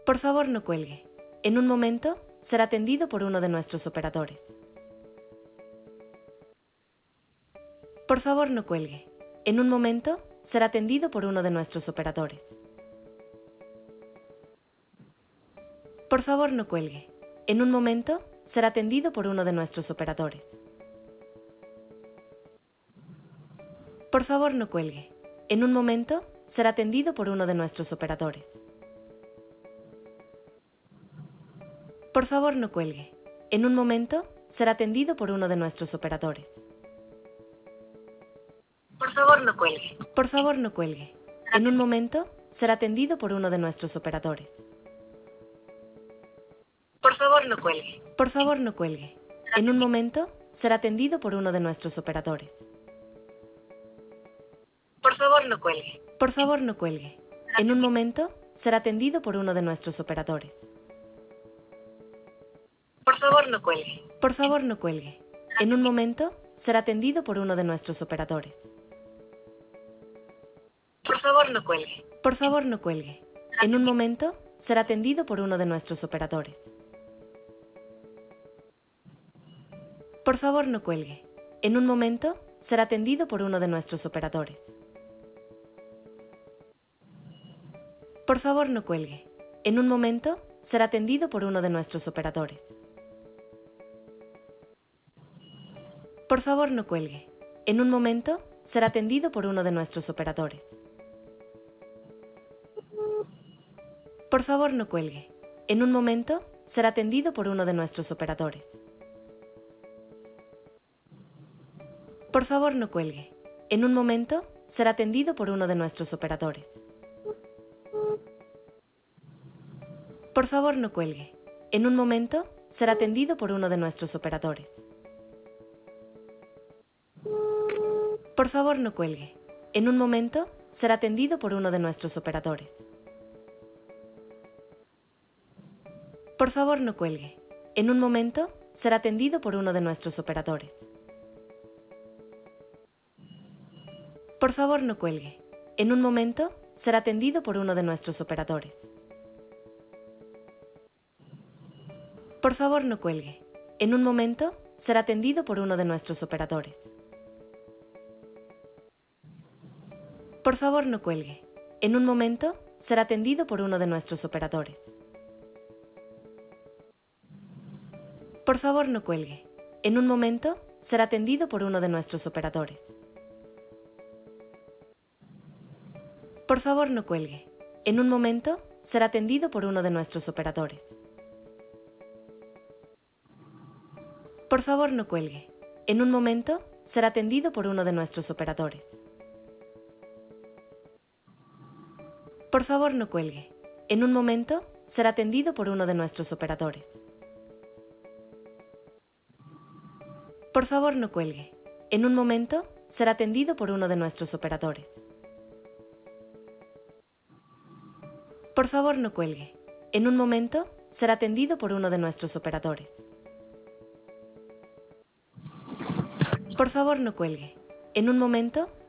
Por favor, no cuelgue. En un momento, será atendido por uno de nuestros operadores. Por favor, no cuelgue. En un momento, será atendido por uno de nuestros operadores. Por favor, no cuelgue. En un momento, será atendido por uno de nuestros operadores. Por favor, no cuelgue. En un momento, será atendido por uno de nuestros operadores. Por favor, no cuelgue. En un momento, será atendido por uno de nuestros operadores. Por favor, no cuelgue. Por favor, no cuelgue. En un momento, será atendido por uno de nuestros operadores. Por favor, no cuelgue. Por favor, no cuelgue. En un momento, será atendido por uno de nuestros operadores. Por favor, no cuelgue. Por favor, no cuelgue. En un momento, será atendido por uno de nuestros operadores. Por favor, no cuelgue. Por favor, no cuelgue. En un momento, será atendido por uno de nuestros operadores. Por favor, no cuelgue. Por favor, no cuelgue. En un momento, será atendido por uno de nuestros operadores. Por favor, no cuelgue. En un momento, será atendido por uno de nuestros operadores. Por favor, no cuelgue. En un momento, será atendido por uno de nuestros operadores. Por favor, no cuelgue. En un momento, será atendido por uno de nuestros operadores. Por favor, no cuelgue. En un momento, será atendido por uno de nuestros operadores. Por favor, no cuelgue. En un momento, será atendido por uno de nuestros operadores. Por favor, no cuelgue. En un momento, será atendido por uno de nuestros operadores. Por favor, no cuelgue. En un momento, será atendido por uno de nuestros operadores. Por favor, no cuelgue. En un momento, será atendido por uno de nuestros operadores. Por favor, no cuelgue. En un momento, será atendido por uno de nuestros operadores. Por favor, no cuelgue. En un momento, será atendido por uno de nuestros operadores. Por favor, no cuelgue. En un momento, será atendido por uno de nuestros operadores. Por favor, no cuelgue. En un momento, será atendido por uno de nuestros operadores. Por favor, no cuelgue. En un momento, será atendido por uno de nuestros operadores. Por favor, no cuelgue. En un momento, será atendido por uno de nuestros operadores. Por favor, no cuelgue. En un momento, será atendido por uno de nuestros operadores. Por favor, no cuelgue. En un momento, será atendido por uno de nuestros operadores. Por favor, no cuelgue. En un momento, será atendido por uno de nuestros operadores. Por favor, no cuelgue. En un momento,